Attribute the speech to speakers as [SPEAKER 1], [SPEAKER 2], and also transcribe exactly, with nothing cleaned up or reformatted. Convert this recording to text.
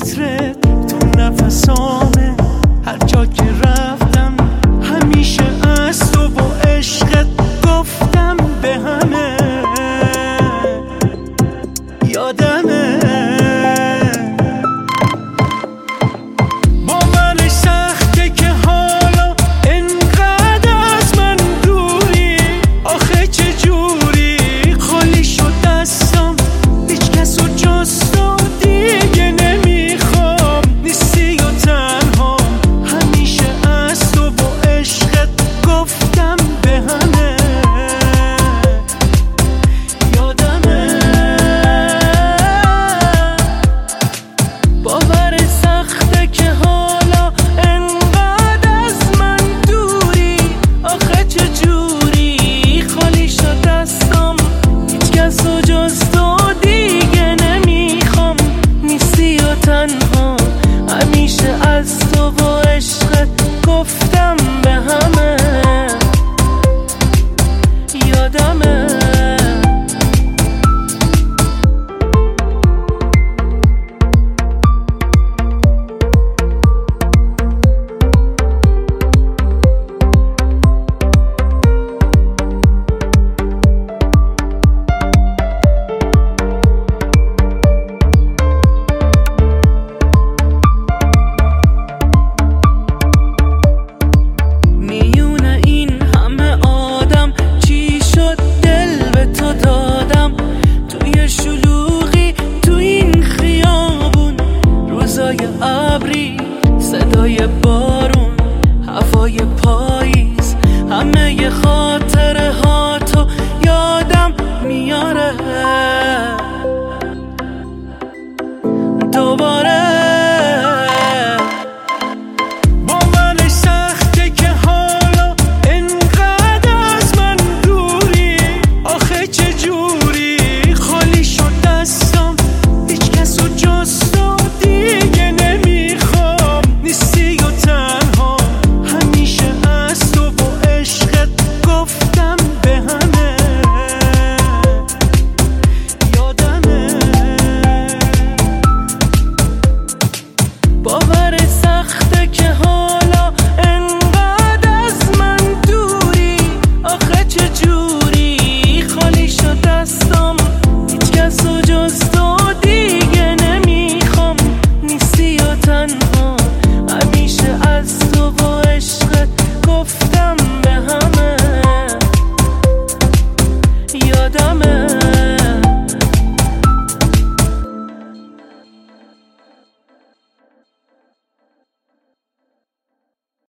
[SPEAKER 1] عطرت تو نفسامه، هر جا که رفتم همیشه از تو و عشقت گفتم به همه. یادمه باورش سخته که حالا انقدر از من دوری، آخه چجوری خالی شد دستم، هیچ کس و جز تو دیگه نمیخوام. نیستی و تنها همیشه از تو و عشقت گفتم به همه. یادمه باور سخته که حالا انقدر از من دوری، آخه چجوری خالی شد دستم، هیچ کس و جز تو دیگه نمیخوام. نیستی و تنها همیشه از تو و عشقت گفتم به همه.